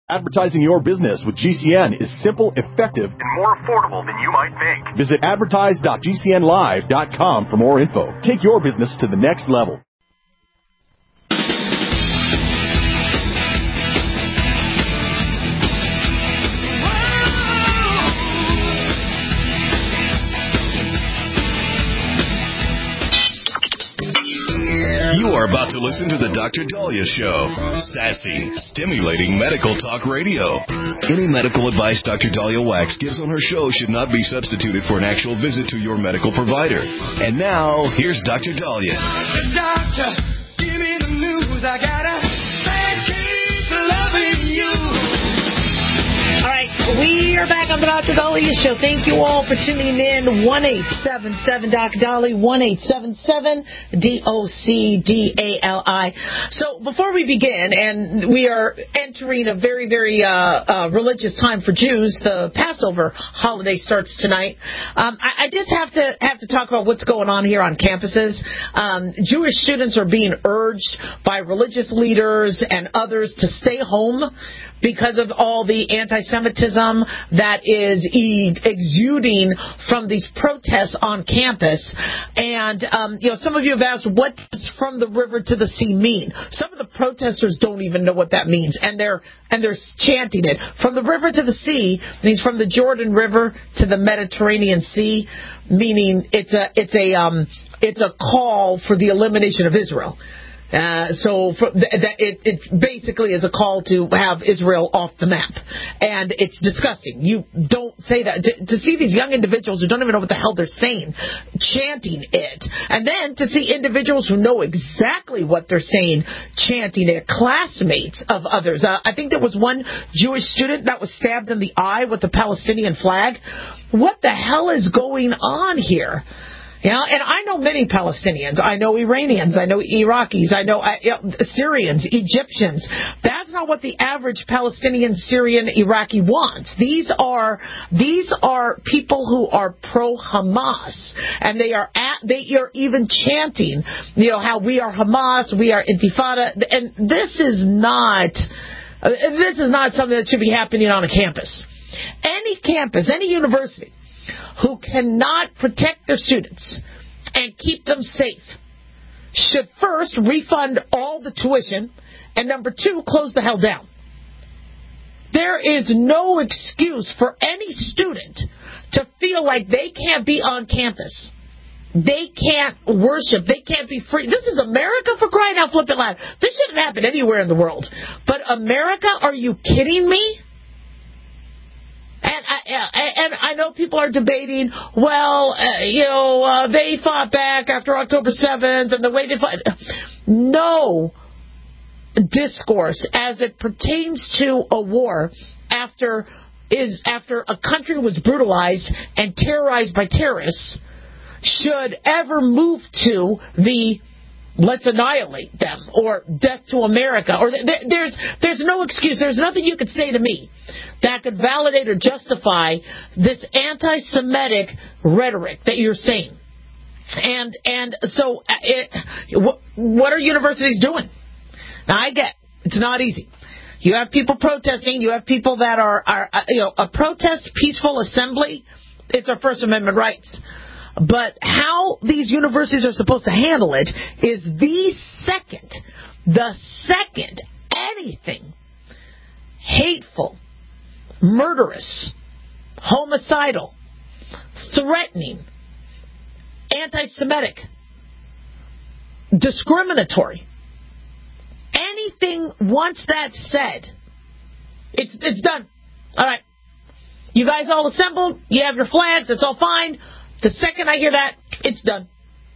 Advertising your business with GCN is simple, effective, and more affordable than you might think. Visit advertise.gcnlive.com for more info. Take your business to the next level. You are about to listen to the Dr. Daliah Show. Sassy, stimulating medical talk radio. Any medical advice Dr. Daliah Wax gives on her show should not be substituted for an actual visit to your medical provider. And now, here's Dr. Daliah. Doctor, give me the news. I got a bad case of loving you. All right, we are back on the Dr. Daliah Show. Thank you all for tuning in. 1-877-Dr. Dali, 1-877-DOCDALI. So before we begin, and we are entering a very, very religious time for Jews. The Passover holiday starts tonight. I just have to talk about what's going on here on campuses. Jewish students are being urged by religious leaders and others to stay home because of all the anti-Semitism that is exuding from these protests on campus. And, some of you have asked, what does from the river to the sea mean? Some of the protesters don't even know what that means, and they're chanting it. From the river to the sea means from the Jordan River to the Mediterranean Sea, meaning it's a call for the elimination of Israel. It basically is a call to have Israel off the map. And it's disgusting. You don't say that. To see these young individuals who don't even know what the hell they're saying, chanting it. And then to see individuals who know exactly what they're saying, chanting it, classmates of others. I think there was one Jewish student that was stabbed in the eye with the Palestinian flag. What the hell is going on here? And I know many Palestinians. I know Iranians. I know Iraqis. I know Syrians, Egyptians. That's not what the average Palestinian, Syrian, Iraqi wants. These are people who are pro-Hamas, and they are even chanting, how we are Hamas, we are Intifada, and this is not something that should be happening on a campus. Any campus, any university who cannot protect their students and keep them safe should first refund all the tuition, and number two, close the hell down. There is no excuse for any student to feel like they can't be on campus. They can't worship. They can't be free. This is America, for crying out flippin' loud. This shouldn't happen anywhere in the world. But America, are you kidding me? And I know people are debating, they fought back after October 7th and the way they fought. No discourse as it pertains to a war after a country was brutalized and terrorized by terrorists should ever move to the let's annihilate them or death to America. Or there's no excuse. There's nothing you could say to me that could validate or justify this anti-Semitic rhetoric that you're saying. And so what are universities doing? Now, I get it's not easy. You have people protesting. You have people that are a protest, peaceful assembly. It's our First Amendment rights. But how these universities are supposed to handle it is the second anything hateful, murderous, homicidal, threatening, anti-Semitic, discriminatory, anything once that's said, it's done. All right. You guys all assembled. You have your flags. That's all fine. The second I hear that, it's done.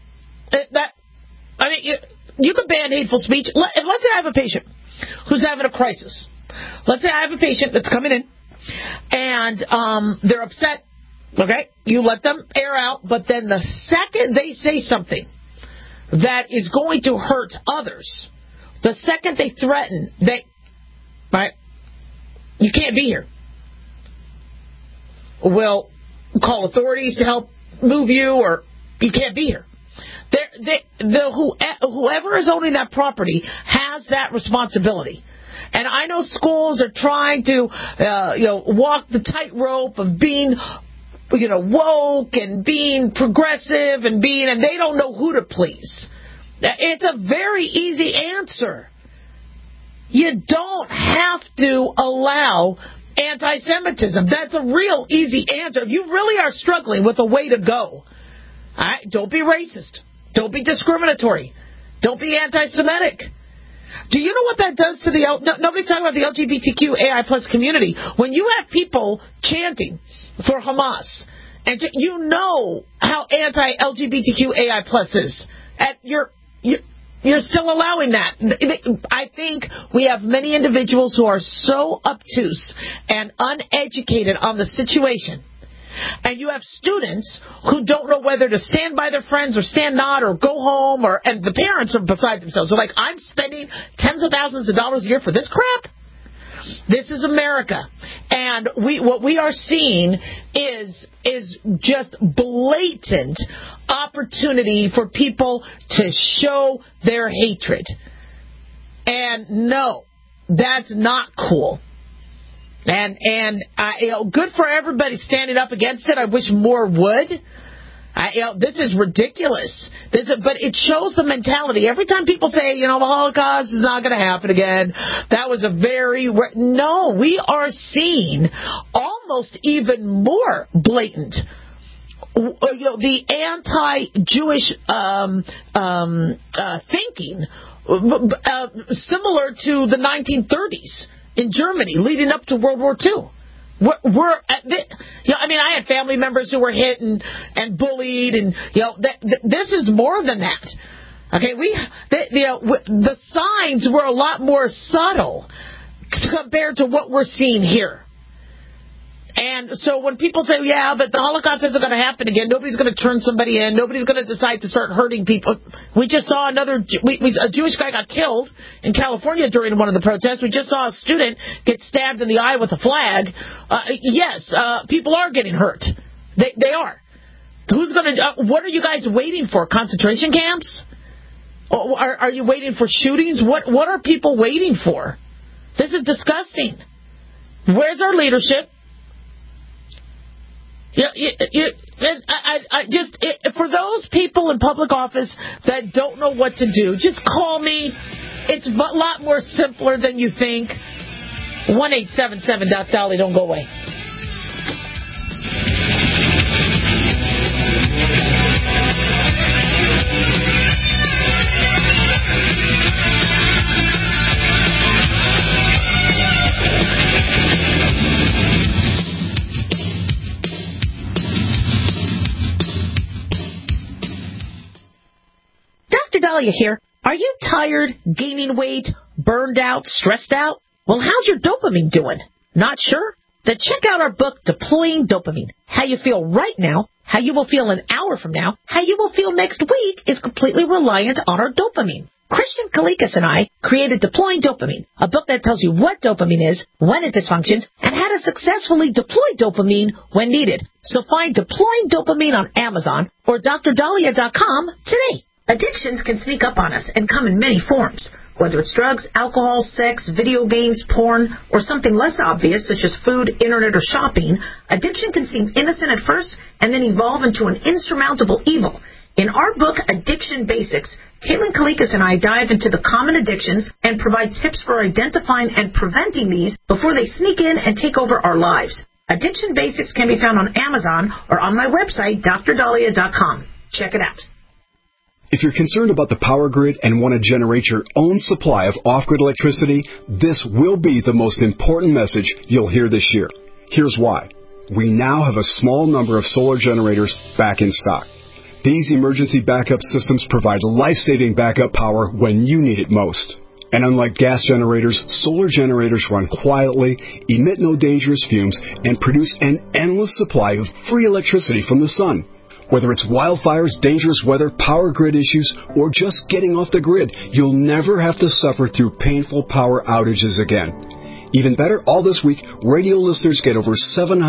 You can ban hateful speech. Let's say I have a patient who's having a crisis. Let's say I have a patient that's coming in, and they're upset. Okay? You let them air out, but then the second they say something that is going to hurt others, the second they threaten, right? You can't be here. We'll call authorities to help move you, or you can't be here. Whoever is owning that property has that responsibility. And I know schools are trying to, walk the tightrope of being, woke and being progressive and they don't know who to please. It's a very easy answer. You don't have to allow anti-Semitism. That's a real easy answer. If you really are struggling with a way to go, don't be racist. Don't be discriminatory. Don't be anti-Semitic. Do you know what that does to nobody's talking about the LGBTQAI plus community. When you have people chanting for Hamas, and you know how anti-LGBTQAI plus is, you're still allowing that. I think we have many individuals who are so obtuse and uneducated on the situation. And you have students who don't know whether to stand by their friends or stand not or go home, and the parents are beside themselves. They're like, I'm spending tens of thousands of dollars a year for this crap? This is America. And what we are seeing is just blatant opportunity for people to show their hatred. And no, that's not cool. And good for everybody standing up against it. I wish more would. This is ridiculous. But it shows the mentality. Every time people say, the Holocaust is not going to happen again, that was no, we are seeing almost even more blatant. The anti-Jewish thinking, similar to the 1930s. In Germany, leading up to World War II. I had family members who were hit and bullied, and this is more than that. Okay, the signs were a lot more subtle compared to what we're seeing here. And so when people say, but the Holocaust isn't going to happen again, nobody's going to turn somebody in, nobody's going to decide to start hurting people. We just saw a Jewish guy got killed in California during one of the protests. We just saw a student get stabbed in the eye with a flag. Yes, people are getting hurt. They are. Who's going to? What are you guys waiting for? Concentration camps? Are you waiting for shootings? What are people waiting for? This is disgusting. Where's our leadership? For those people in public office that don't know what to do, just call me. It's a lot more simpler than you think. 1-877-Dolly. Don't go away. Dr. Dahlia here. Are you tired, gaining weight, burned out, stressed out? Well, how's your dopamine doing? Not sure? Then check out our book, Deploying Dopamine. How you feel right now, how you will feel an hour from now, how you will feel next week is completely reliant on our dopamine. Christian Kalikas and I created Deploying Dopamine, a book that tells you what dopamine is, when it dysfunctions, and how to successfully deploy dopamine when needed. So find Deploying Dopamine on Amazon or drdahlia.com today. Addictions can sneak up on us and come in many forms. Whether it's drugs, alcohol, sex, video games, porn, or something less obvious such as food, internet, or shopping, addiction can seem innocent at first and then evolve into an insurmountable evil. In our book, Addiction Basics, Caitlin Kalikas and I dive into the common addictions and provide tips for identifying and preventing these before they sneak in and take over our lives. Addiction Basics can be found on Amazon or on my website, drdahlia.com. Check it out. If you're concerned about the power grid and want to generate your own supply of off-grid electricity, this will be the most important message you'll hear this year. Here's why. We now have a small number of solar generators back in stock. These emergency backup systems provide life-saving backup power when you need it most. And unlike gas generators, solar generators run quietly, emit no dangerous fumes, and produce an endless supply of free electricity from the sun. Whether it's wildfires, dangerous weather, power grid issues, or just getting off the grid, you'll never have to suffer through painful power outages again. Even better, all this week, radio listeners get over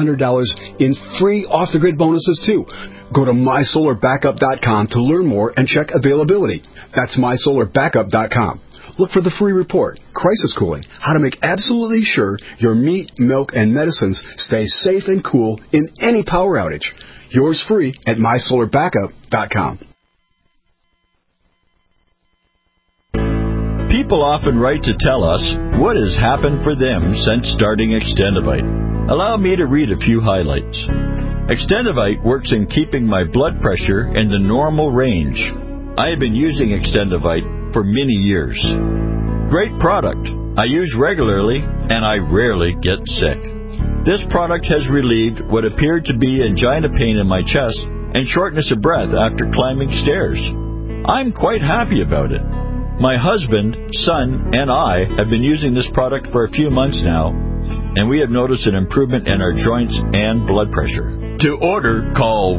$700 in free off-the-grid bonuses, too. Go to mysolarbackup.com to learn more and check availability. That's mysolarbackup.com. Look for the free report, Crisis Cooling, how to make absolutely sure your meat, milk, and medicines stay safe and cool in any power outage. Yours free at mysolarbackup.com. People often write to tell us what has happened for them since starting Extendivite. Allow me to read a few highlights. Extendivite works in keeping my blood pressure in the normal range. I have been using Extendivite for many years. Great product. I use regularly, and I rarely get sick. This product has relieved what appeared to be angina pain in my chest and shortness of breath after climbing stairs. I'm quite happy about it. My husband, son, and I have been using this product for a few months now, and we have noticed an improvement in our joints and blood pressure. To order, call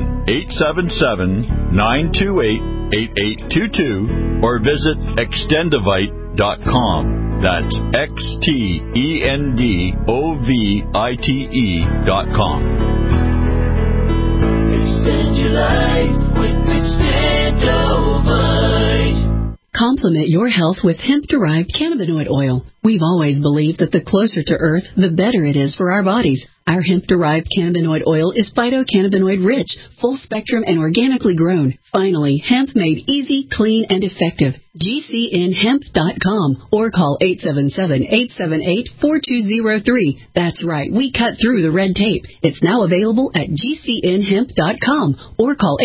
1-877-928-8822 or visit Extendivite.com. That's Extendovite.com. Extend your life with Extendovite. Complement your health with hemp-derived cannabinoid oil. We've always believed that the closer to Earth, the better it is for our bodies. Our hemp-derived cannabinoid oil is phytocannabinoid-rich, full-spectrum, and organically grown. Finally, hemp made easy, clean, and effective. GCNhemp.com or call 877-878-4203. That's right, we cut through the red tape. It's now available at GCNhemp.com or call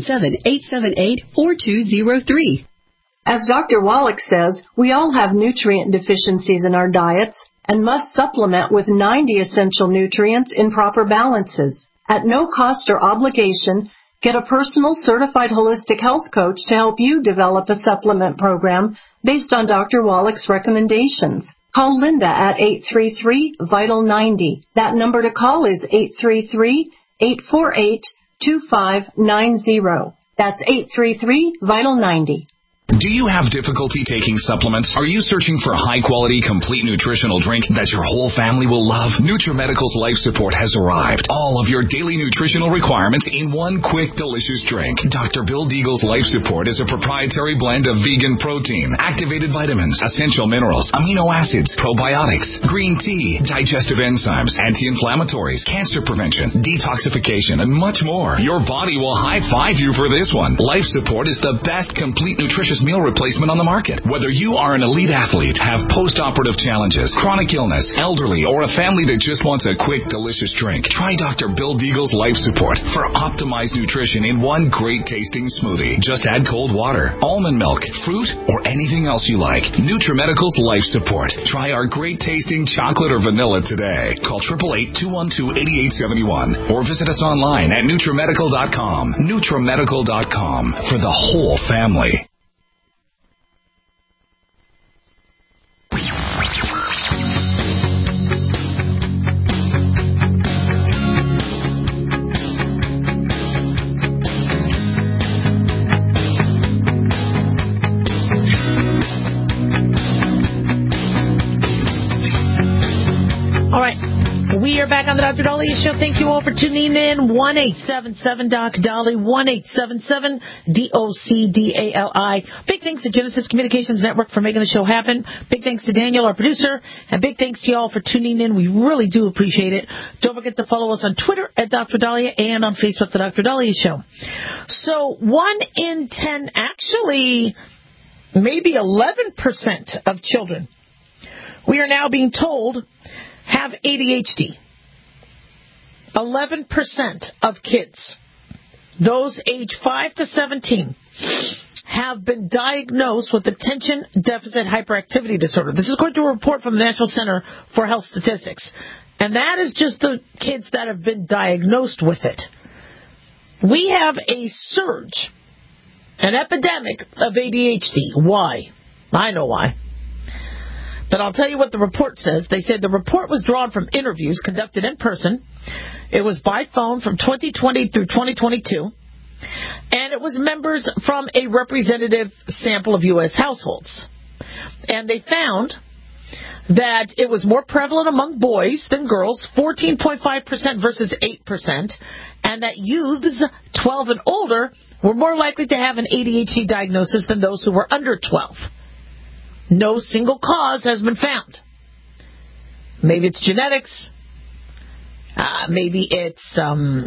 877-878-4203. As Dr. Wallach says, we all have nutrient deficiencies in our diets and must supplement with 90 essential nutrients in proper balances. At no cost or obligation, get a personal certified holistic health coach to help you develop a supplement program based on Dr. Wallach's recommendations. Call Linda at 833-VITAL-90. That number to call is 833-848-2590. That's 833-VITAL-90. Do you have difficulty taking supplements? Are you searching for a high-quality, complete nutritional drink that your whole family will love? NutriMedical's Life Support has arrived. All of your daily nutritional requirements in one quick, delicious drink. Dr. Bill Deagle's Life Support is a proprietary blend of vegan protein, activated vitamins, essential minerals, amino acids, probiotics, green tea, digestive enzymes, anti-inflammatories, cancer prevention, detoxification, and much more. Your body will high-five you for this one. Life Support is the best complete nutritious meal replacement on the market. Whether you are an elite athlete, have post-operative challenges, chronic illness, elderly, or a family that just wants a quick, delicious drink, try Dr. Bill Deagle's Life Support for optimized nutrition in one great-tasting smoothie. Just add cold water, almond milk, fruit, or anything else you like. NutriMedical's Life Support. Try our great-tasting chocolate or vanilla today. Call 888-212-8871 or visit us online at NutriMedical.com. NutriMedical.com for the whole family. All right. We are back on the Dr. Dahlia Show. Thank you all for tuning in. 1-877-DOC-DOLLY, 1-877-DOCDALI. Big thanks to Genesis Communications Network for making the show happen. Big thanks to Daniel, our producer. And big thanks to you all for tuning in. We really do appreciate it. Don't forget to follow us on Twitter at Dr. Dahlia and on Facebook, The Dr. Dahlia Show. So 1 in 10, actually maybe 11% of children, we are now being told, have ADHD. 11% of kids, those age 5 to 17, have been diagnosed with attention deficit hyperactivity disorder. This is according to a report from the National Center for Health Statistics. And that is just the kids that have been diagnosed with it. We have a surge, an epidemic of ADHD. Why? I know why. But I'll tell you what the report says. They said the report was drawn from interviews conducted in person. It was by phone from 2020 through 2022. And it was members from a representative sample of U.S. households. And they found that it was more prevalent among boys than girls, 14.5% versus 8%, and that youths 12 and older were more likely to have an ADHD diagnosis than those who were under 12. No single cause has been found. Maybe it's genetics. Maybe it's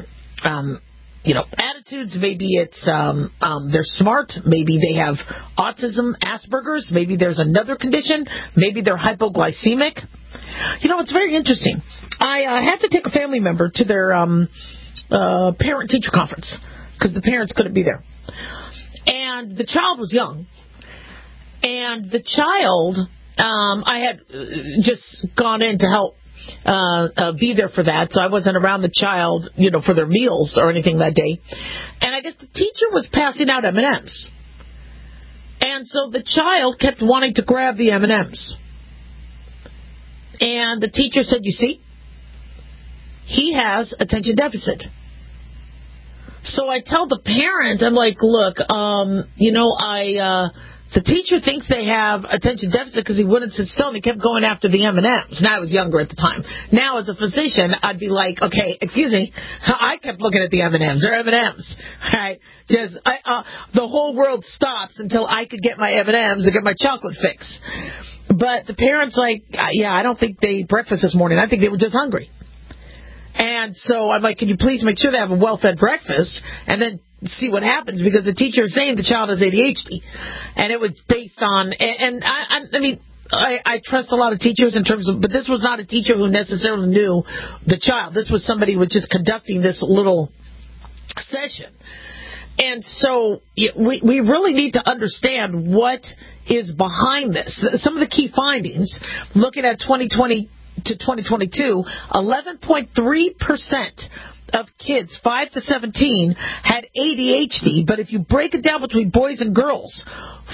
attitudes. Maybe it's they're smart. Maybe they have autism, Asperger's. Maybe there's another condition. Maybe they're hypoglycemic. It's very interesting. I had to take a family member to their parent-teacher conference because the parents couldn't be there. And the child was young. And the child, I had just gone in to help be there for that, so I wasn't around the child, for their meals or anything that day. And I guess the teacher was passing out M&Ms. And so the child kept wanting to grab the M&Ms. And the teacher said, you see, he has attention deficit. So I tell the parent, I'm like, look, the teacher thinks they have attention deficit because he wouldn't sit still and he kept going after the M&Ms. Now, I was younger at the time. Now, as a physician, I'd be like, okay, excuse me, I kept looking at the M&Ms. They're M&Ms, right? Just, the whole world stops until I could get my M&Ms and get my chocolate fix. But the parents like, yeah, I don't think they ate breakfast this morning. I think they were just hungry. And so I'm like, can you please make sure they have a well-fed breakfast and then see what happens, because the teacher is saying the child has ADHD. And it was based on, and I trust a lot of teachers in terms of, but this was not a teacher who necessarily knew the child. This was somebody who was just conducting this little session. And so we really need to understand what is behind this. Some of the key findings, looking at 2020 to 2022, 11.3% of kids 5 to 17 had ADHD, but if you break it down between boys and girls,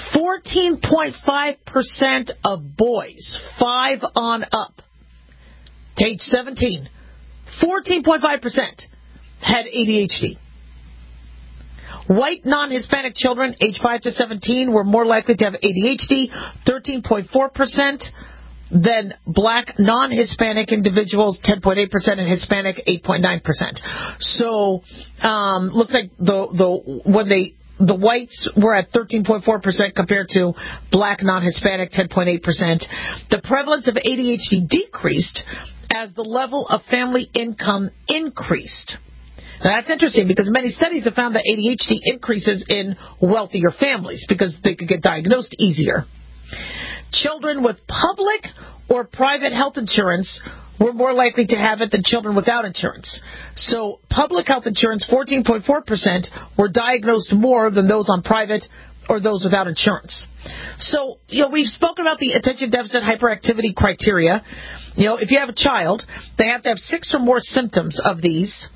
14.5% of boys 5 on up to age 17, 14.5% had ADHD. White non-Hispanic children age 5 to 17 were more likely to have ADHD, 13.4%. Then black non-Hispanic individuals, 10.8%, and Hispanic, 8.9%. So, looks like the whites were at 13.4% compared to black non-Hispanic, 10.8%. The prevalence of ADHD decreased as the level of family income increased. Now, that's interesting because many studies have found that ADHD increases in wealthier families because they could get diagnosed easier. Children with public or private health insurance were more likely to have it than children without insurance. So public health insurance, 14.4%, were diagnosed more than those on private or those without insurance. So, we've spoken about the attention deficit hyperactivity criteria. If you have a child, they have to have 6 or more symptoms of these.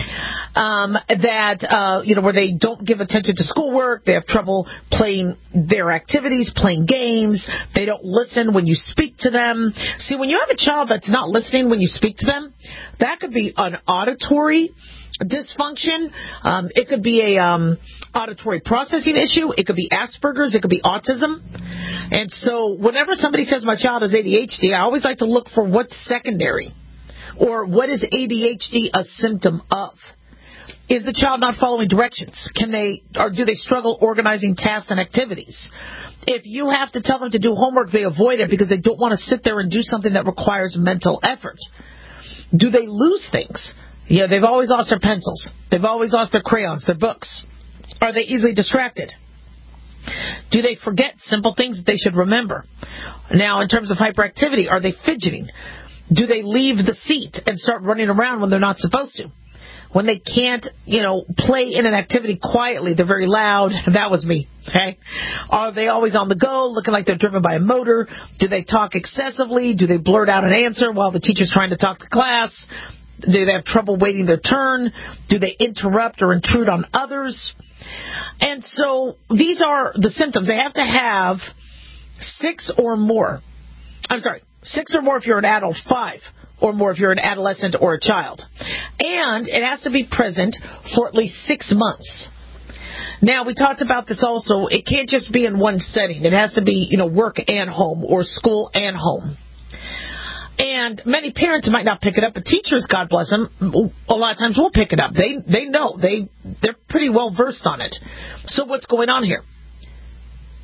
Where they don't give attention to schoolwork, they have trouble playing their activities, playing games, they don't listen when you speak to them. See, when you have a child that's not listening when you speak to them, that could be an auditory dysfunction. It could be a auditory processing issue. It could be Asperger's. It could be autism. And so whenever somebody says my child has ADHD, I always like to look for what's secondary. Or what is ADHD a symptom of? Is the child not following directions? Do they struggle organizing tasks and activities? If you have to tell them to do homework, they avoid it because they don't want to sit there and do something that requires mental effort. Do they lose things? Yeah, they've always lost their pencils. They've always lost their crayons, their books. Are they easily distracted? Do they forget simple things that they should remember? Now, in terms of hyperactivity, are they fidgeting? Do they leave the seat and start running around when they're not supposed to? When they can't, play in an activity quietly, they're very loud. That was me, okay? Are they always on the go, looking like they're driven by a motor? Do they talk excessively? Do they blurt out an answer while the teacher's trying to talk to class? Do they have trouble waiting their turn? Do they interrupt or intrude on others? And so these are the symptoms. They have to have 6 or more. 6 or more if you're an adult, 5 or more if you're an adolescent or a child. And it has to be present for at least 6 months. Now, we talked about this also. It can't just be in one setting. It has to be, work and home or school and home. And many parents might not pick it up, but teachers, God bless them, a lot of times will pick it up. They know. They're pretty well versed on it. So what's going on here?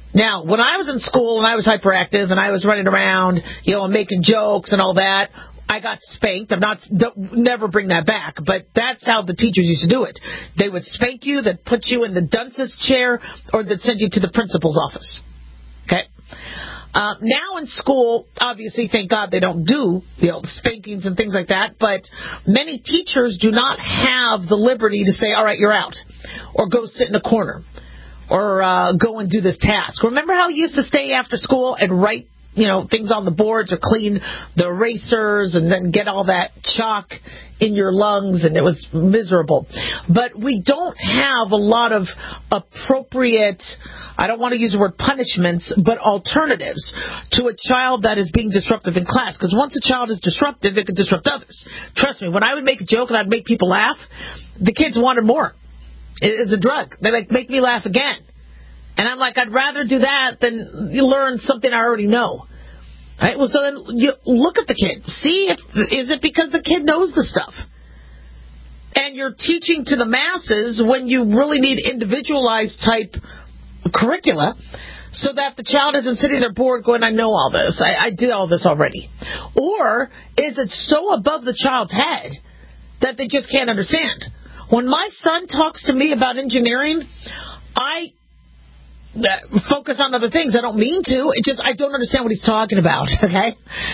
Now, when I was in school and I was hyperactive and I was running around, and making jokes and all that, I got spanked. Never bring that back, but that's how the teachers used to do it. They would spank you, they'd put you in the dunce's chair, or they'd send you to the principal's office. Okay? Now in school, obviously, thank God they don't do, spankings and things like that, but many teachers do not have the liberty to say, all right, you're out, or go sit in a corner, or go and do this task. Remember how you used to stay after school and write things on the boards or clean the erasers and then get all that chalk in your lungs, and it was miserable. But we don't have a lot of appropriate, I don't want to use the word punishments, but alternatives to a child that is being disruptive in class. Because once a child is disruptive, it can disrupt others. Trust me, when I would make a joke and I'd make people laugh, the kids wanted more. It's a drug. They make me laugh again. And I'm like, I'd rather do that than learn something I already know. Right? Well, so then you look at the kid. See, is it because the kid knows the stuff? And you're teaching to the masses when you really need individualized type curricula so that the child isn't sitting there bored going, I know all this. I did all this already. Or is it so above the child's head that they just can't understand? When my son talks to me about engineering, I focus on other things. I don't mean to. It's just I don't understand what he's talking about, okay?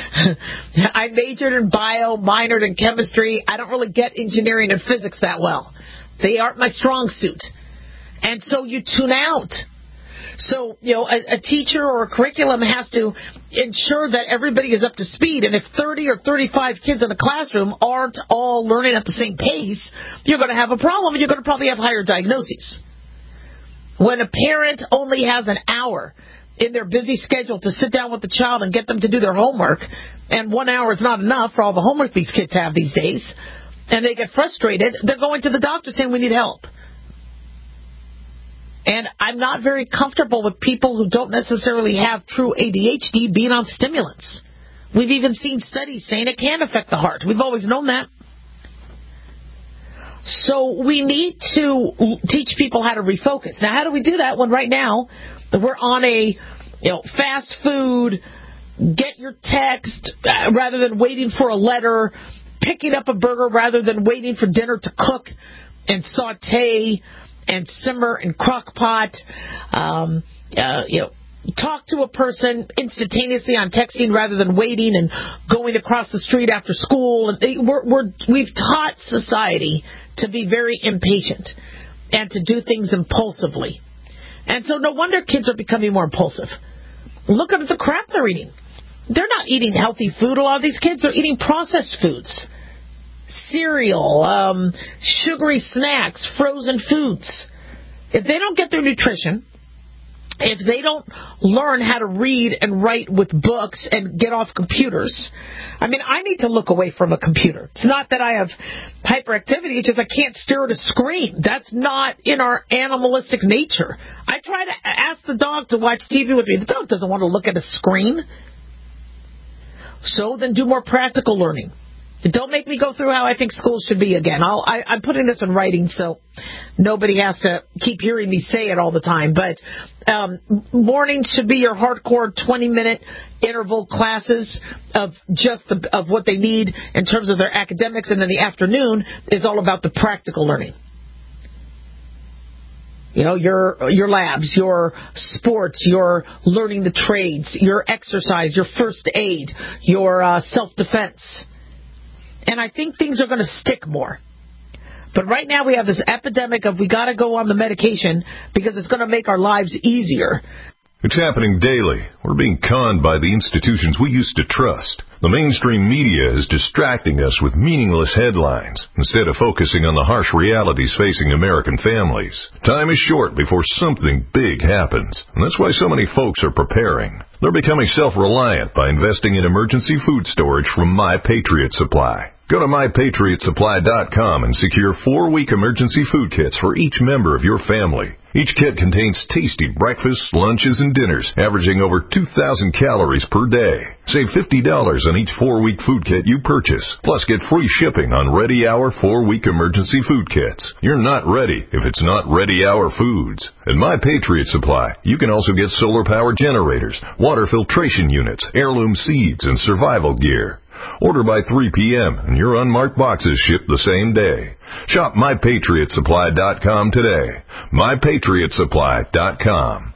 I majored in bio, minored in chemistry. I don't really get engineering and physics that well. They aren't my strong suit. And so you tune out. So, a teacher or a curriculum has to ensure that everybody is up to speed. And if 30 or 35 kids in a classroom aren't all learning at the same pace, you're going to have a problem, and you're going to probably have higher diagnoses. When a parent only has an hour in their busy schedule to sit down with the child and get them to do their homework, and 1 hour is not enough for all the homework these kids have these days, and they get frustrated, they're going to the doctor saying we need help. And I'm not very comfortable with people who don't necessarily have true ADHD being on stimulants. We've even seen studies saying it can affect the heart. We've always known that. So we need to teach people how to refocus. Now, how do we do that when right now we're on a fast food, get your text rather than waiting for a letter, picking up a burger rather than waiting for dinner to cook and saute and simmer and crock pot, talk to a person instantaneously on texting rather than waiting and going across the street after school. We've taught society to be very impatient and to do things impulsively. And so no wonder kids are becoming more impulsive. Look at the crap they're eating. They're not eating healthy food. A lot of these kids are eating processed foods. Cereal, sugary snacks, frozen foods. If they don't get their nutrition, if they don't learn how to read and write with books and get off computers, I need to look away from a computer. It's not that I have hyperactivity, it's just I can't stare at a screen. That's not in our animalistic nature. I try to ask the dog to watch TV with me. The dog doesn't want to look at a screen. So then do more practical learning. Don't make me go through how I think schools should be again. I'm putting this in writing so nobody has to keep hearing me say it all the time. But mornings should be your hardcore 20-minute interval classes of of what they need in terms of their academics. And then the afternoon is all about the practical learning. Your labs, your sports, your learning the trades, your exercise, your first aid, your self-defense. And I think things are going to stick more. But right now we have this epidemic of we got to go on the medication because it's going to make our lives easier. It's happening daily. We're being conned by the institutions we used to trust. The mainstream media is distracting us with meaningless headlines instead of focusing on the harsh realities facing American families. Time is short before something big happens, and that's why so many folks are preparing. They're becoming self-reliant by investing in emergency food storage from My Patriot Supply. Go to MyPatriotSupply.com and secure 4-week emergency food kits for each member of your family. Each kit contains tasty breakfasts, lunches, and dinners, averaging over 2,000 calories per day. Save $50 on each 4-week food kit you purchase. Plus, get free shipping on Ready Hour 4-week emergency food kits. You're not ready if it's not Ready Hour Foods. At My Patriot Supply, you can also get solar-powered generators, water filtration units, heirloom seeds, and survival gear. Order by 3 p.m. and your unmarked boxes ship the same day. Shop MyPatriotSupply.com today. MyPatriotSupply.com.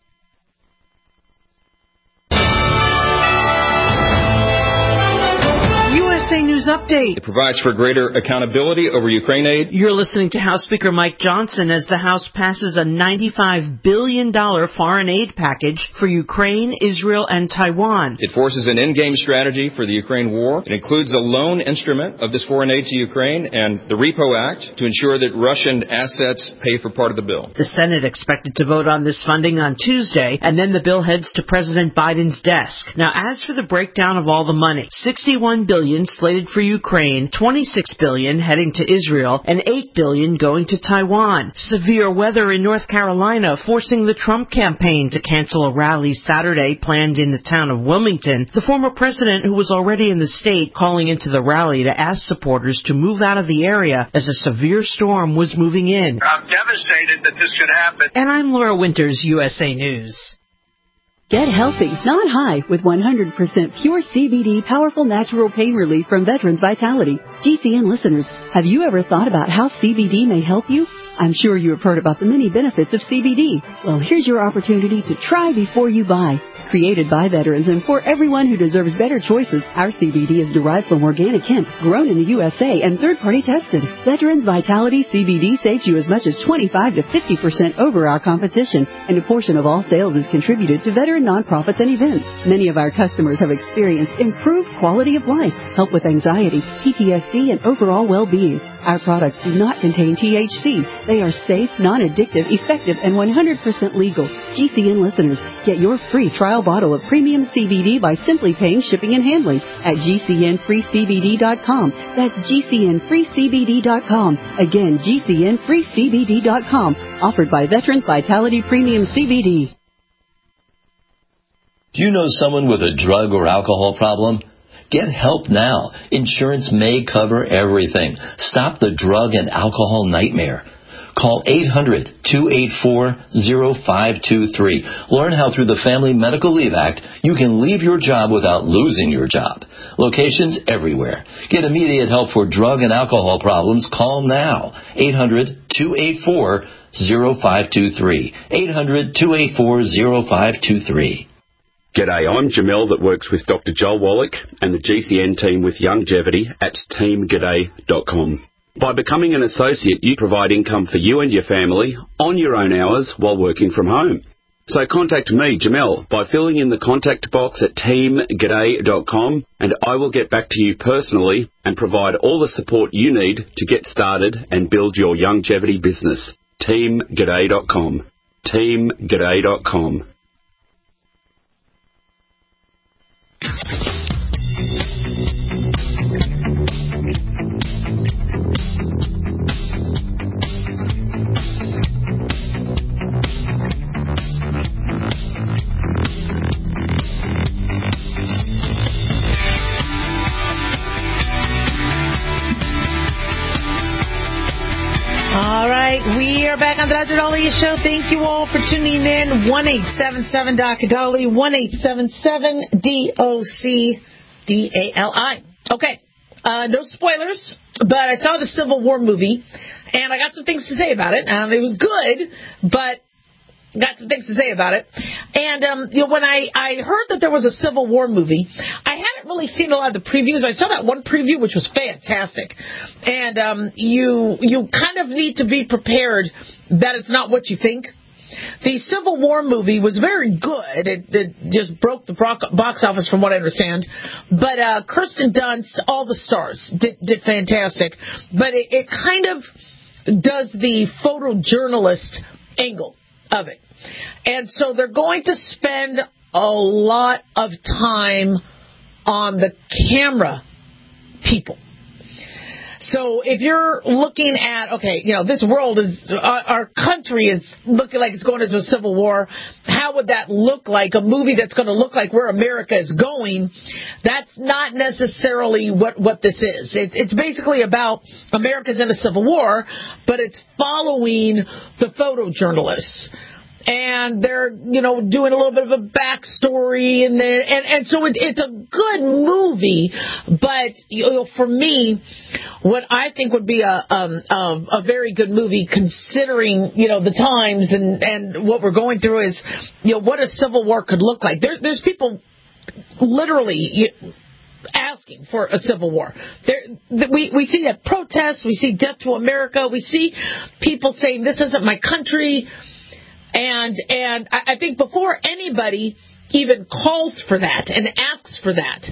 USA News Update. It provides for greater accountability over Ukraine aid. You're listening to House Speaker Mike Johnson as the House passes a $95 billion foreign aid package for Ukraine, Israel, and Taiwan. It forces an in-game strategy for the Ukraine war. It includes a loan instrument of this foreign aid to Ukraine and the Repo Act to ensure that Russian assets pay for part of the bill. The Senate expected to vote on this funding on Tuesday, and then the bill heads to President Biden's desk. Now, as for the breakdown of all the money, $61 billion slated for Ukraine, $26 billion heading to Israel, and $8 billion going to Taiwan. Severe weather in North Carolina forcing the Trump campaign to cancel a rally Saturday planned in the town of Wilmington. The former president, who was already in the state, calling into the rally to ask supporters to move out of the area as a severe storm was moving in. I'm devastated that this could happen. And I'm Laura Winters, USA News. Get healthy, not high, with 100% pure CBD powerful natural pain relief from Veterans Vitality. GCN listeners, have you ever thought about how CBD may help you? I'm sure you have heard about the many benefits of CBD. Well, here's your opportunity to try before you buy. Created by veterans and for everyone who deserves better choices, our CBD is derived from organic hemp, grown in the USA and third-party tested. Veterans Vitality CBD saves you as much as 25 to 50% over our competition, and a portion of all sales is contributed to veteran nonprofits and events. Many of our customers have experienced improved quality of life, help with anxiety, PTSD, and overall well-being. Our products do not contain THC. They are safe, non-addictive, effective, and 100% legal. GCN listeners, get your free trial bottle of premium CBD by simply paying shipping and handling at GCNFreeCBD.com. That's GCNFreeCBD.com. Again, GCNFreeCBD.com. Offered by Veterans Vitality Premium CBD. Do you know someone with a drug or alcohol problem? Get help now. Insurance may cover everything. Stop the drug and alcohol nightmare. Call 800-284-0523. Learn how through the Family Medical Leave Act you can leave your job without losing your job. Locations everywhere. Get immediate help for drug and alcohol problems. Call now. 800-284-0523. 800-284-0523. G'day, I'm Jamel that works with Dr. Joel Wallach and the GCN team with Longevity at teamg'day.com. By becoming an associate, you provide income for you and your family on your own hours while working from home. So contact me, Jamel, by filling in the contact box at teamg'day.com, and I will get back to you personally and provide all the support you need to get started and build your longevity business. teamg'day.com. teamg'day.com. All right, we are back on the Dr. Dahlia Show. Thank you all for tuning in. 1-877-Dr. 1-877-DOC-DALI. Okay, no spoilers, but I saw the Civil War movie, and I got some things to say about it. It was good, but got some things to say about it. And when I heard that there was a Civil War movie, I hadn't really seen a lot of the previews. I saw that one preview, which was fantastic. And you kind of need to be prepared that it's not what you think. The Civil War movie was very good. It just broke the box office from what I understand. But Kirsten Dunst, all the stars, did fantastic. But it kind of does the photojournalist angle of it. And so they're going to spend a lot of time on the camera people. So if you're looking at, okay, this world is, our country is looking like it's going into a civil war, how would that look like? A movie that's going to look like where America is going, that's not necessarily what this is. It's basically about America's in a civil war, but it's following the photojournalists. And they're, doing a little bit of a backstory, and so it's a good movie. But for me, what I think would be a very good movie, considering the times and what we're going through, is what a civil war could look like. There's people literally asking for a civil war. We see protests, we see death to America, we see people saying this isn't my country. And I think before anybody even calls for that and asks for that,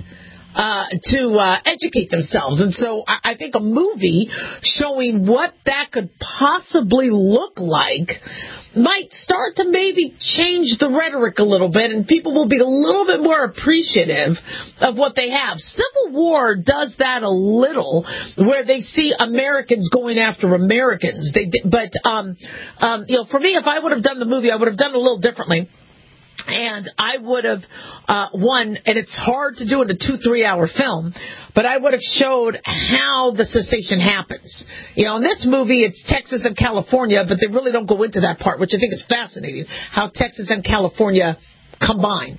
to educate themselves. And so I think a movie showing what that could possibly look like might start to maybe change the rhetoric a little bit, and people will be a little bit more appreciative of what they have. Civil War does that a little, where they see Americans going after Americans. But for me, if I would have done the movie, I would have done it a little differently. And I would have, and it's hard to do in a 2-3 hour film, but I would have showed how the cessation happens. In this movie, it's Texas and California, but they really don't go into that part, which I think is fascinating, how Texas and California combine.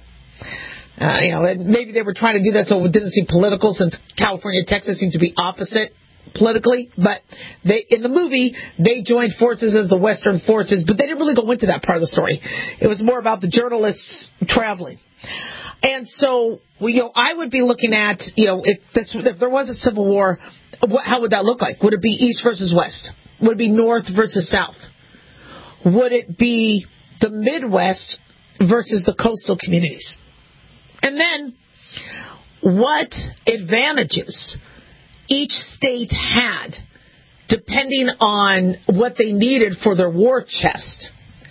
Maybe they were trying to do that so it didn't seem political, since California and Texas seem to be opposite politically, but in the movie they joined forces as the Western forces, but they didn't really go into that part of the story. It was more about the journalists traveling. And so, I would be looking at, if there was a civil war, how would that look like? Would it be East versus West? Would it be North versus South? Would it be the Midwest versus the coastal communities? And then, what advantages each state had, depending on what they needed for their war chest.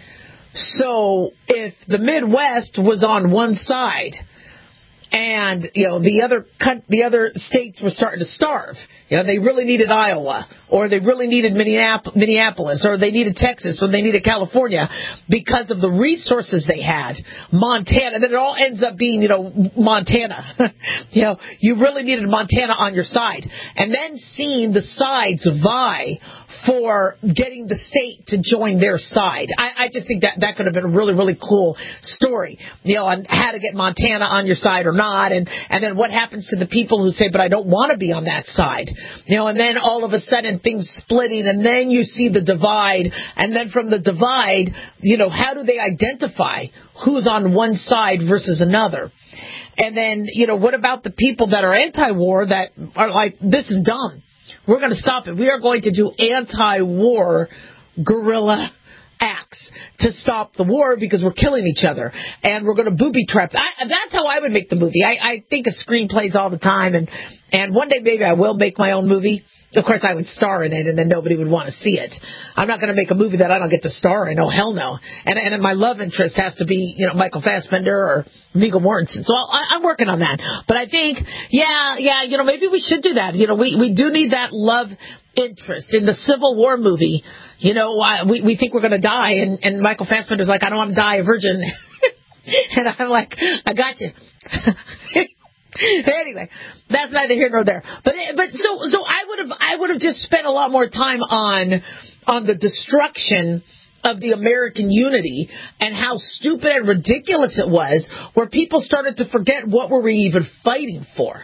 So if the Midwest was on one side, and the other states were starting to starve, they really needed Iowa, or they really needed Minneapolis, or they needed Texas, or they needed California, because of the resources they had. Montana, then it all ends up being Montana. You really needed Montana on your side, and then seeing the sides vie for getting the state to join their side. I just think that could have been a really, really cool story, on how to get Montana on your side or not, and then what happens to the people who say, but I don't want to be on that side. And then all of a sudden things splitting, and then you see the divide, and then from the divide, how do they identify who's on one side versus another? And then, what about the people that are anti-war that are like, this is dumb. We're going to stop it. We are going to do anti-war guerrilla acts to stop the war because we're killing each other, and we're going to booby trap. That's how I would make the movie. I think of screenplays all the time, and one day maybe I will make my own movie. Of course, I would star in it, and then nobody would want to see it. I'm not going to make a movie that I don't get to star in. Oh, hell no. And my love interest has to be, Michael Fassbender or Viggo Mortensen. So I'm working on that. But I think, maybe we should do that. We do need that love interest in the Civil War movie. We think we're going to die, and Michael Fassbender's like, I don't want to die a virgin. And I'm like, I got you. Anyway, that's neither here nor there. But so I would have just spent a lot more time on the destruction of the American unity and how stupid and ridiculous it was, where people started to forget what were we even fighting for.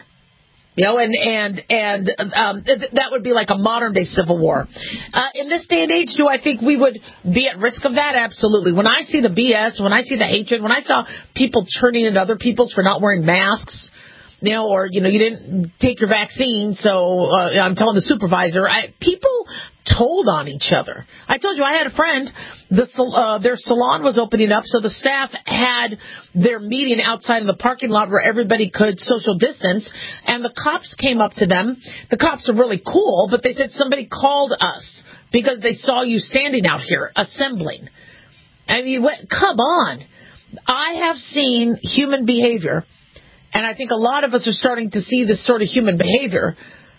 And that would be like a modern day Civil War. In this day and age, do I think we would be at risk of that? Absolutely. When I see the BS, when I see the hatred, when I saw people turning into other people's for not wearing masks, or, you didn't take your vaccine, so I'm telling the supervisor, people told on each other. I told you, I had a friend, their salon was opening up, so the staff had their meeting outside in the parking lot where everybody could social distance, and the cops came up to them. The cops are really cool, but they said, somebody called us because they saw you standing out here assembling. I mean, come on. I have seen human behavior, and I think a lot of us are starting to see this sort of human behavior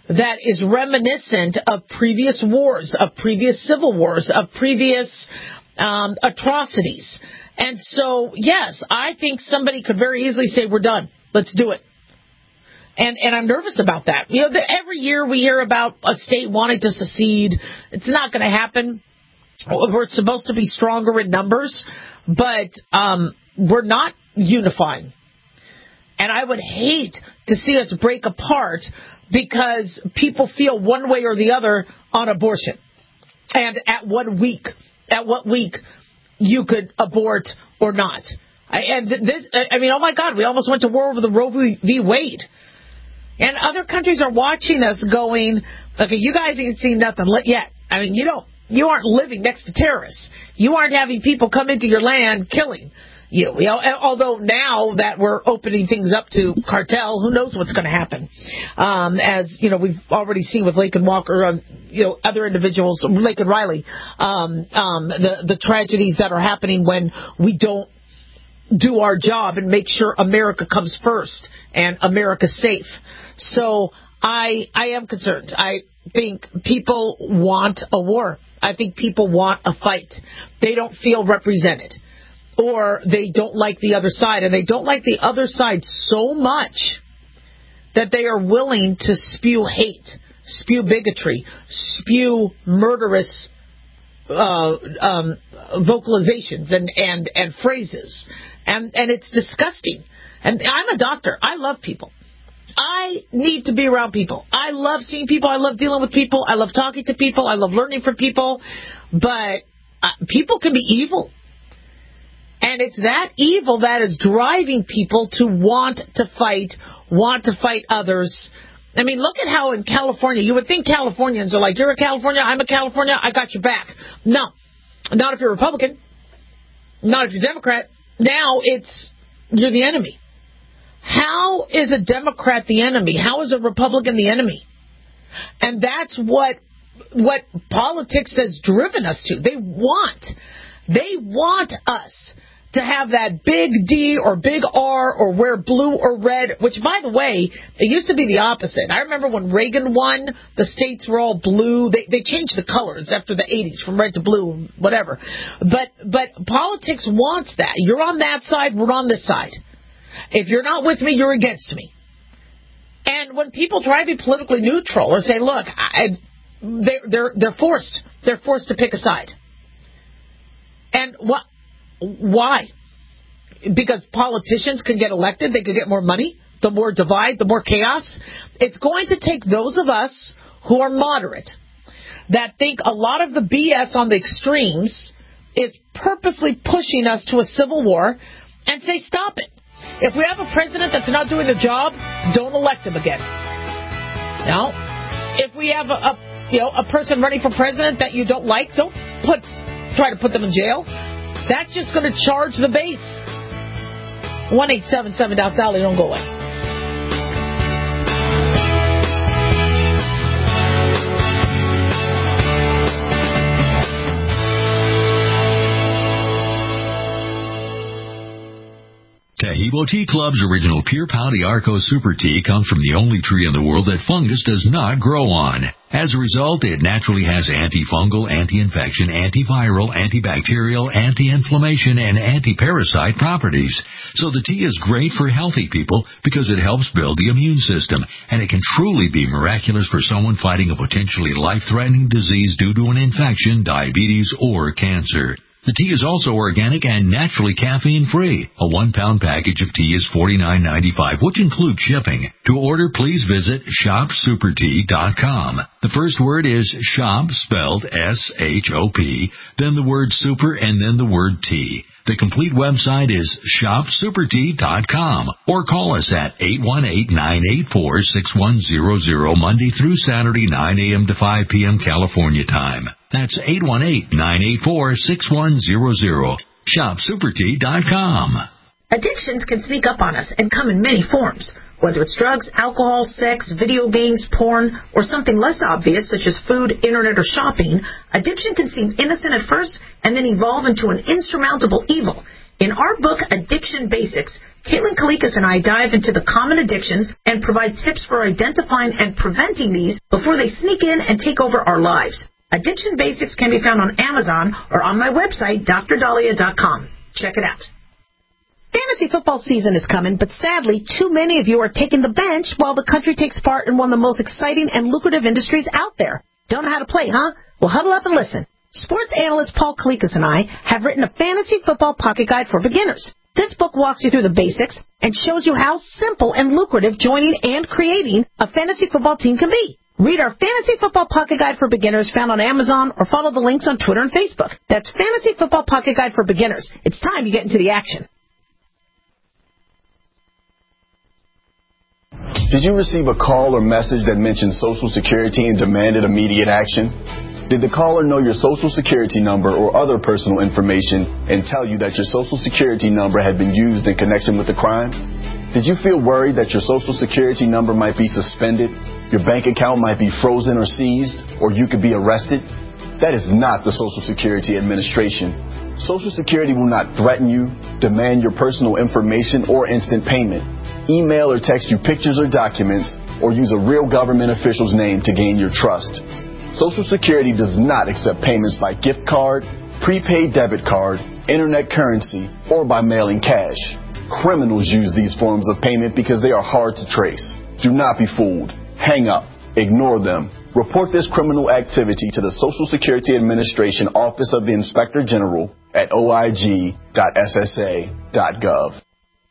that is reminiscent of previous wars, of previous civil wars, of previous atrocities. And so, yes, I think somebody could very easily say, we're done. Let's do it. And I'm nervous about that. Every year we hear about a state wanting to secede. It's not going to happen. We're supposed to be stronger in numbers, but we're not unifying. And I would hate to see us break apart because people feel one way or the other on abortion. And at what week you could abort or not. Oh my God, we almost went to war over the Roe v. Wade. And other countries are watching us going, okay, you guys ain't seen nothing yet. You aren't living next to terrorists. You aren't having people come into your land killing you. Although now that we're opening things up to cartel, who knows what's going to happen? As we've already seen with Laken Walker, other individuals, Laken Riley, the tragedies that are happening when we don't do our job and make sure America comes first and America's safe. So I am concerned. I think people want a war. I think people want a fight. They don't feel represented, or they don't like the other side, and they don't like the other side so much that they are willing to spew hate, spew bigotry, spew murderous vocalizations and phrases. And it's disgusting. And I'm a doctor. I love people. I need to be around people. I love seeing people. I love dealing with people. I love talking to people. I love learning from people. But people can be evil. And it's that evil that is driving people to want to fight others. Look at how in California, you would think Californians are like, you're a California, I'm a California, I got your back. No, not if you're Republican. Not if you're Democrat. Now you're the enemy. How is a Democrat the enemy? How is a Republican the enemy? And that's what politics has driven us to. They want us to have that big D or big R or wear blue or red, which, by the way, it used to be the opposite. I remember when Reagan won, the states were all blue. They changed the colors after the 80s from red to blue, whatever. But politics wants that. You're on that side, we're on this side. If you're not with me, you're against me. And when people try to be politically neutral or say, look, they're forced to pick a side. And why? Because politicians can get elected, they can get more money, the more divide, the more chaos. It's going to take those of us who are moderate, that think a lot of the BS on the extremes is purposely pushing us to a civil war, and say, stop it. If we have a president that's not doing the job, don't elect him again. Now, if we have a person running for president that you don't like, don't try to put them in jail. That's just going to charge the base. 1-877-DOC-DOLLY. Don't go away. Taheebo Tea Club's original Pure Pau d'Arco Super Tea comes from the only tree in the world that fungus does not grow on. As a result, it naturally has antifungal, anti-infection, antiviral, antibacterial, anti-inflammation, and anti-parasite properties. So the tea is great for healthy people because it helps build the immune system, and it can truly be miraculous for someone fighting a potentially life-threatening disease due to an infection, diabetes, or cancer. The tea is also organic and naturally caffeine-free. A 1-pound package of tea is $49.95, which includes shipping. To order, please visit shopsupertea.com. The first word is shop, spelled S-H-O-P, then the word super, and then the word tea. The complete website is shopsupertea.com, or call us at 818-984-6100 Monday through Saturday, 9 a.m. to 5 p.m. California time. That's 818-984-6100. shopsupertea.com. Addictions can sneak up on us and come in many forms. Whether it's drugs, alcohol, sex, video games, porn, or something less obvious such as food, internet, or shopping, addiction can seem innocent at first and then evolve into an insurmountable evil. In our book, Addiction Basics, Caitlin Kalikas and I dive into the common addictions and provide tips for identifying and preventing these before they sneak in and take over our lives. Addiction Basics can be found on Amazon or on my website, drdahlia.com. Check it out. Fantasy football season is coming, but sadly, too many of you are taking the bench while the country takes part in one of the most exciting and lucrative industries out there. Don't know how to play, huh? Well, huddle up and listen. Sports analyst Paul Kalikas and I have written a fantasy football pocket guide for beginners. This book walks you through the basics and shows you how simple and lucrative joining and creating a fantasy football team can be. Read our Fantasy Football Pocket Guide for Beginners found on Amazon or follow the links on Twitter and Facebook. That's Fantasy Football Pocket Guide for Beginners. It's time you get into the action. Did you receive a call or message that mentioned Social Security and demanded immediate action? Did the caller know your Social Security number or other personal information and tell you that your Social Security number had been used in connection with the crime? Did you feel worried that your Social Security number might be suspended, your bank account might be frozen or seized, or you could be arrested? That is not the Social Security Administration. Social Security will not threaten you, demand your personal information, or instant payment, email or text you pictures or documents, or use a real government official's name to gain your trust. Social Security does not accept payments by gift card, prepaid debit card, internet currency, or by mailing cash. Criminals use these forms of payment because they are hard to trace. Do not be fooled. Hang up. Ignore them. Report this criminal activity to the Social Security Administration Office of the Inspector General at oig.ssa.gov.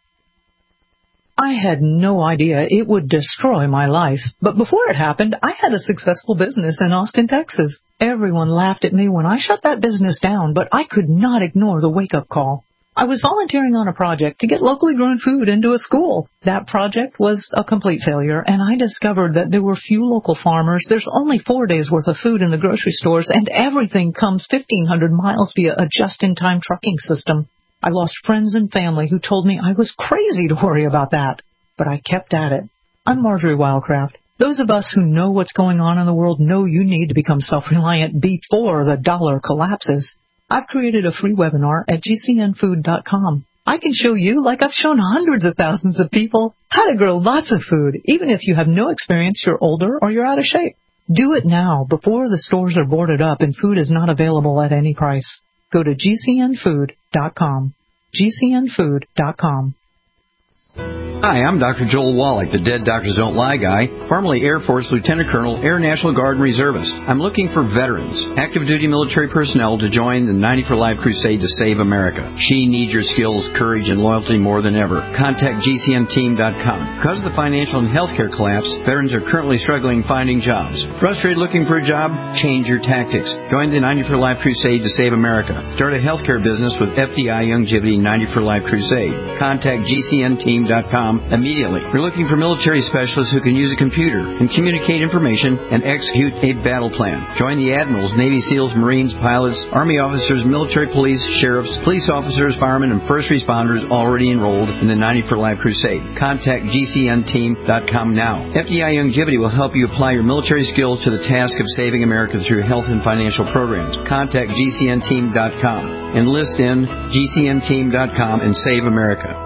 I had no idea it would destroy my life. But before it happened, I had a successful business in Austin, Texas. Everyone laughed at me when I shut that business down, but I could not ignore the wake-up call. I was volunteering on a project to get locally grown food into a school. That project was a complete failure, and I discovered that there were few local farmers. There's only 4 days' worth of food in the grocery stores, and everything comes 1,500 miles via a just-in-time trucking system. I lost friends and family who told me I was crazy to worry about that. But I kept at it. I'm Marjorie Wildcraft. Those of us who know what's going on in the world know you need to become self-reliant before the dollar collapses. I've created a free webinar at gcnfood.com. I can show you, like I've shown hundreds of thousands of people, how to grow lots of food, even if you have no experience, you're older, or you're out of shape. Do it now, before the stores are boarded up and food is not available at any price. Go to gcnfood.com. gcnfood.com. Hi, I'm Dr. Joel Wallach, the Dead Doctors Don't Lie guy, formerly Air Force Lieutenant Colonel, Air National Guard and Reservist. I'm looking for veterans, active duty military personnel to join the 90 for Life crusade to save America. She needs your skills, courage, and loyalty more than ever. Contact GCNteam.com. Because of the financial and healthcare collapse, veterans are currently struggling finding jobs. Frustrated looking for a job? Change your tactics. Join the 90 for Life crusade to save America. Start a healthcare business with FDI Youngevity 90 for Life crusade. Contact GCNteam.com immediately. We're looking for military specialists who can use a computer and communicate information and execute a battle plan. Join the admirals, Navy SEALs, Marines, pilots, Army officers, military police, sheriffs, police officers, firemen, and first responders already enrolled in the 90 for Life crusade. Contact GCNteam.com now. FDI Youngevity will help you apply your military skills to the task of saving America through health and financial programs. Contact GCNteam.com. Enlist in GCNteam.com and save America.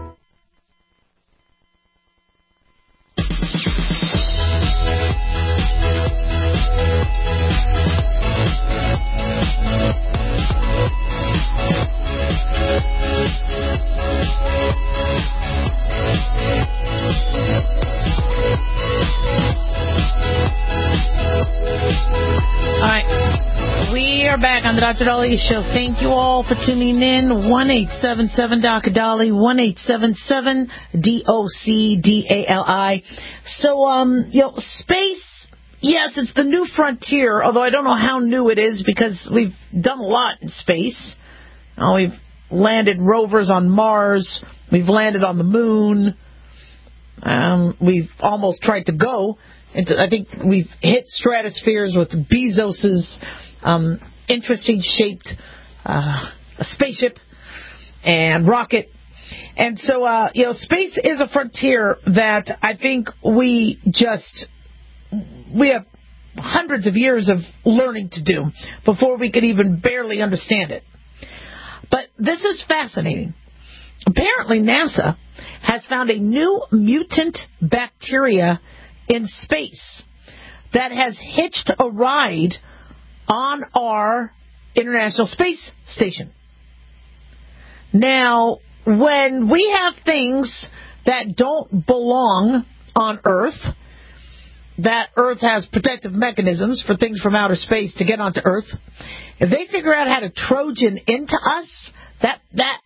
Back on the Dr. Dahlia Show. Thank you all for tuning in. 1-877-Dr. 1-877-DOCDALI. So, space, yes, it's the new frontier, although I don't know how new it is because we've done a lot in space. We've landed rovers on Mars. We've landed on the moon. We've almost tried to go. I think we've hit stratospheres with Bezos's interesting shaped spaceship and rocket. And so, space is a frontier that I think we have hundreds of years of learning to do before we could even barely understand it. But this is fascinating. Apparently, NASA has found a new mutant bacteria in space that has hitched a ride on our International Space Station. Now, when we have things that don't belong on Earth, that Earth has protective mechanisms for things from outer space to get onto Earth, if they figure out how to Trojan into us, that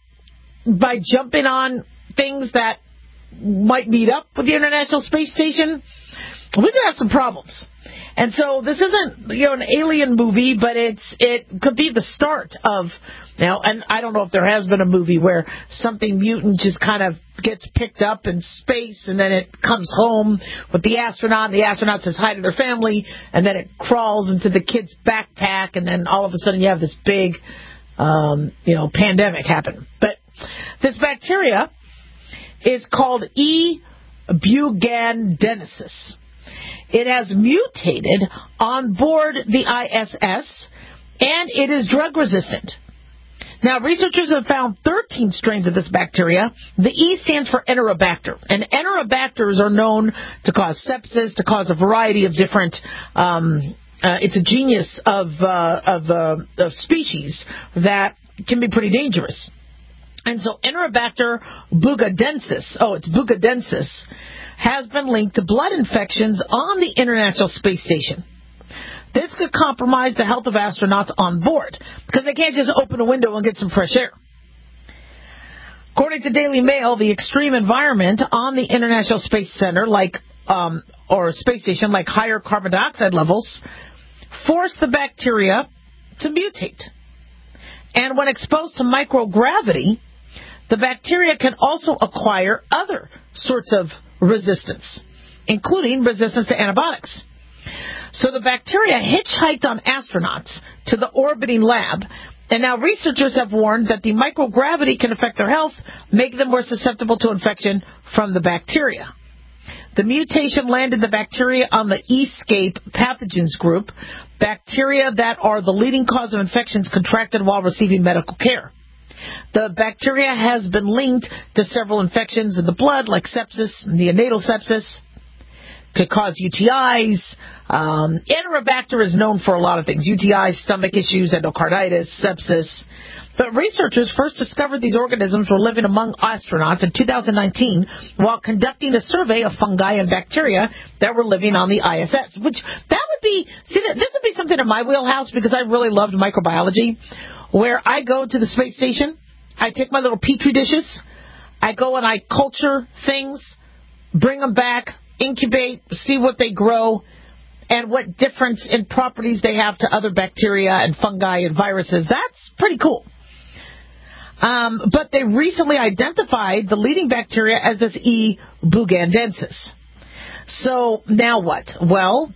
by jumping on things that might meet up with the International Space Station, we could have some problems. And so this isn't, an alien movie, but it could be the start of, and I don't know if there has been a movie where something mutant just kind of gets picked up in space and then it comes home with the astronaut, and the astronaut says hi to their family, and then it crawls into the kid's backpack, and then all of a sudden you have this big, pandemic happen. But this bacteria is called E. bugandensis. It has mutated on board the ISS, and it is drug resistant. Now, researchers have found 13 strains of this bacteria. The E stands for Enterobacter, and Enterobacters are known to cause sepsis, to cause a variety of different. It's a genus of species that can be pretty dangerous. And so Enterobacter bugadensis, it's bugadensis, has been linked to blood infections on the International Space Station. This could compromise the health of astronauts on board, because they can't just open a window and get some fresh air. According to Daily Mail, the extreme environment on the International Space Center, or Space Station, like higher carbon dioxide levels, forced the bacteria to mutate. And when exposed to microgravity, the bacteria can also acquire other sorts of resistance, including resistance to antibiotics. So the bacteria hitchhiked on astronauts to the orbiting lab, and now researchers have warned that the microgravity can affect their health, making them more susceptible to infection from the bacteria. The mutation landed the bacteria on the EScape pathogens group, bacteria that are the leading cause of infections contracted while receiving medical care. The bacteria has been linked to several infections in the blood, like sepsis, neonatal sepsis. Could cause UTIs. Enterobacter is known for a lot of things. UTIs, stomach issues, endocarditis, sepsis. But researchers first discovered these organisms were living among astronauts in 2019 while conducting a survey of fungi and bacteria that were living on the ISS. This would be something in my wheelhouse, because I really loved microbiology, where I go to the space station, I take my little petri dishes, I go and I culture things, bring them back, incubate, see what they grow, and what difference in properties they have to other bacteria and fungi and viruses. That's pretty cool. But they recently identified the leading bacteria as this E. bugandensis. So now what? Well,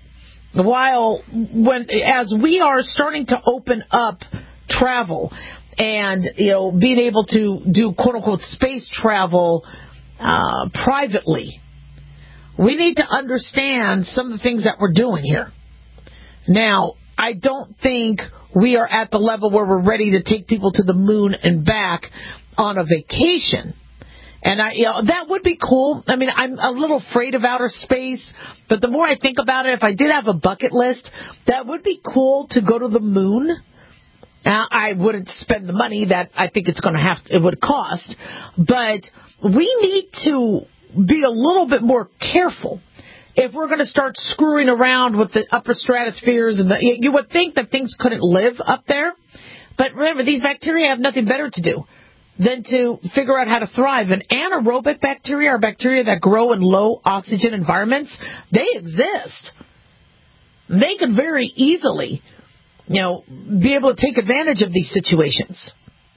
as we are starting to open up travel and being able to do quote unquote space travel privately, we need to understand some of the things that we're doing here. Now, I don't think we are at the level where we're ready to take people to the moon and back on a vacation. And that would be cool. I mean, I'm a little afraid of outer space, but the more I think about it, if I did have a bucket list, that would be cool to go to the moon. I wouldn't spend the money that I think it would cost, but we need to be a little bit more careful if we're going to start screwing around with the upper stratospheres. And you would think that things couldn't live up there, but remember, these bacteria have nothing better to do than to figure out how to thrive. And anaerobic bacteria are bacteria that grow in low oxygen environments. They exist. They could very easily be able to take advantage of these situations.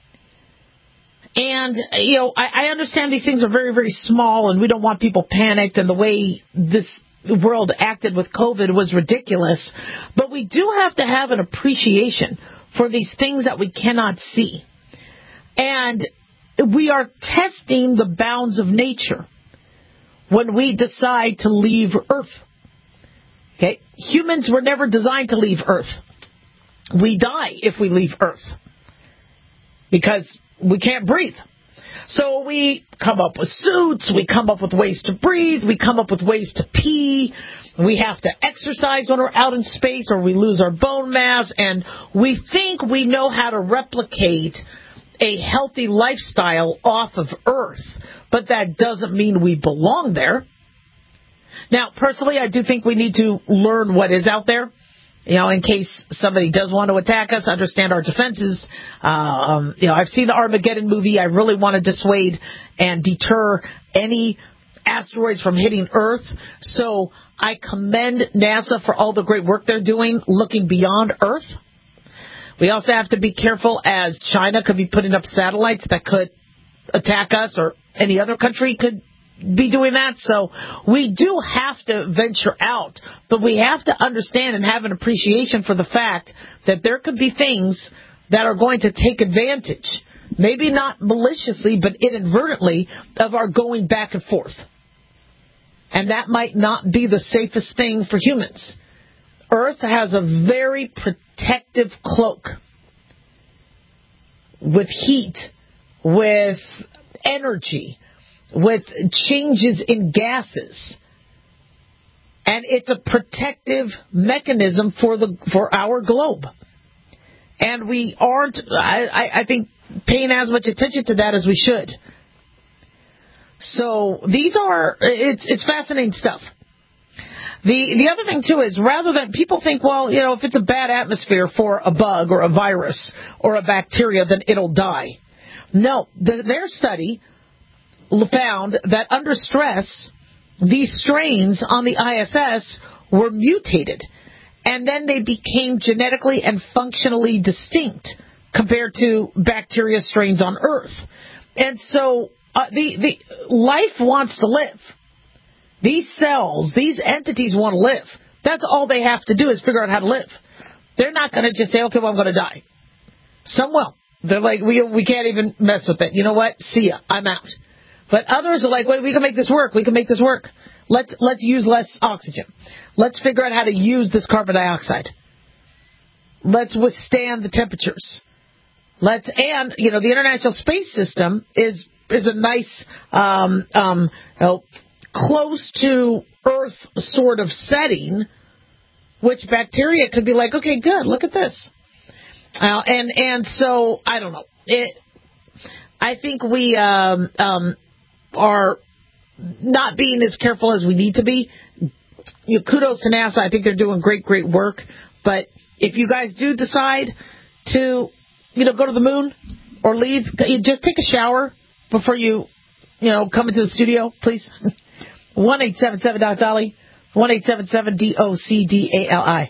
And, I understand these things are very, very small, and we don't want people panicked, and the way this world acted with COVID was ridiculous. But we do have to have an appreciation for these things that we cannot see. And we are testing the bounds of nature when we decide to leave Earth. Okay? Humans were never designed to leave Earth. We die if we leave Earth. because we can't breathe. So we come up with suits, we come up with ways to breathe, we come up with ways to pee, we have to exercise when we're out in space or we lose our bone mass, and we think we know how to replicate a healthy lifestyle off of Earth, but that doesn't mean we belong there. Now, personally, I do think we need to learn what is out there. In case somebody does want to attack us, understand our defenses. I've seen the Armageddon movie. I really want to dissuade and deter any asteroids from hitting Earth. So I commend NASA for all the great work they're doing, looking beyond Earth. We also have to be careful, as China could be putting up satellites that could attack us, or any other country could be doing that. So we do have to venture out, but we have to understand and have an appreciation for the fact that there could be things that are going to take advantage, maybe not maliciously, but inadvertently, of our going back and forth. And that might not be the safest thing for humans. Earth has a very protective cloak with heat, with energy, with changes in gases. And it's a protective mechanism for our globe. And we aren't, I think, paying as much attention to that as we should. So it's fascinating stuff. The other thing, too, is rather than people think, well, if it's a bad atmosphere for a bug or a virus or a bacteria, then it'll die. No, their study found that under stress, these strains on the ISS were mutated, and then they became genetically and functionally distinct compared to bacteria strains on Earth. And so the life wants to live. These cells, these entities want to live. That's all they have to do is figure out how to live. They're not going to just say, okay, well, I'm going to die. Some will. They're like, we can't even mess with it. You know what? See ya. I'm out. But others are like, wait, we can make this work. We can make this work. Let's use less oxygen. Let's figure out how to use this carbon dioxide. Let's withstand the temperatures. The International Space System is a nice, close to Earth sort of setting, which bacteria could be like, okay, good, look at this. And so, I don't know. I think we are not being as careful as we need to be. Kudos to NASA. I think they're doing great work. But if you guys do decide to, go to the moon or leave, just take a shower before you come into the studio, please. 1-877-DOC-DOLLY, 1-877-DOCDALI.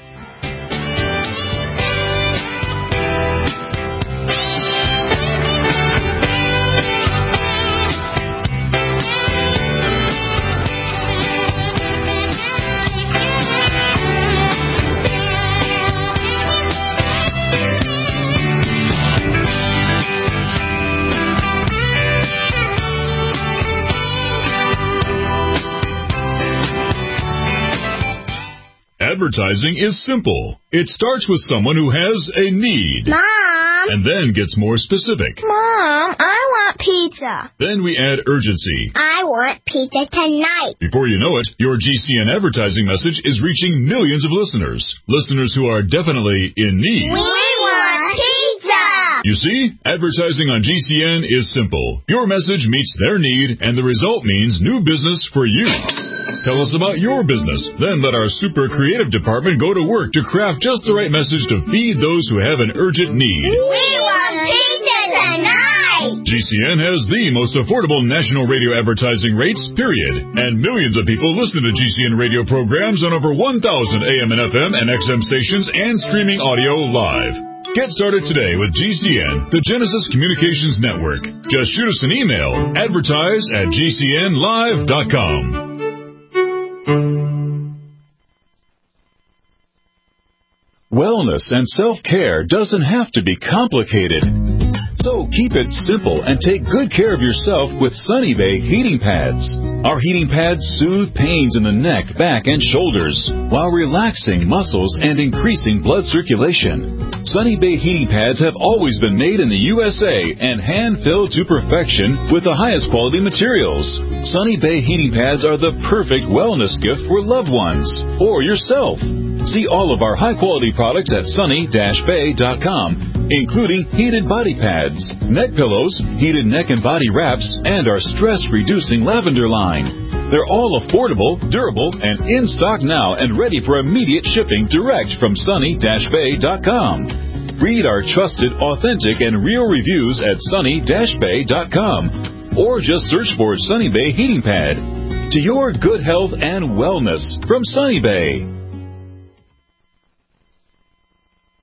Advertising is simple. It starts with someone who has a need. Mom! And then gets more specific. Mom, I want pizza. Then we add urgency. I want pizza tonight. Before you know it, your GCN advertising message is reaching millions of listeners. Listeners who are definitely in need. We want pizza! You see, advertising on GCN is simple. Your message meets their need, and the result means new business for you. Tell us about your business. Then let our super creative department go to work to craft just the right message to feed those who have an urgent need. We want pizza tonight! GCN has the most affordable national radio advertising rates, period. And millions of people listen to GCN radio programs on over 1,000 AM and FM and XM stations and streaming audio live. Get started today with GCN, the Genesis Communications Network. Just shoot us an email, advertise@gcnlive.com. Wellness and self-care doesn't have to be complicated. So keep it simple and take good care of yourself with Sunny Bay heating pads. Our heating pads soothe pains in the neck, back, and shoulders while relaxing muscles and increasing blood circulation. Sunny Bay heating pads have always been made in the USA and hand-filled to perfection with the highest quality materials. Sunny Bay heating pads are the perfect wellness gift for loved ones or yourself. See all of our high-quality products at sunny-bay.com, including heated body pads, neck pillows, heated neck and body wraps, and our stress-reducing lavender line. They're all affordable, durable, and in stock now and ready for immediate shipping direct from sunny-bay.com. Read our trusted, authentic, and real reviews at sunny-bay.com or just search for Sunny Bay Heating Pad. To your good health and wellness from Sunny Bay.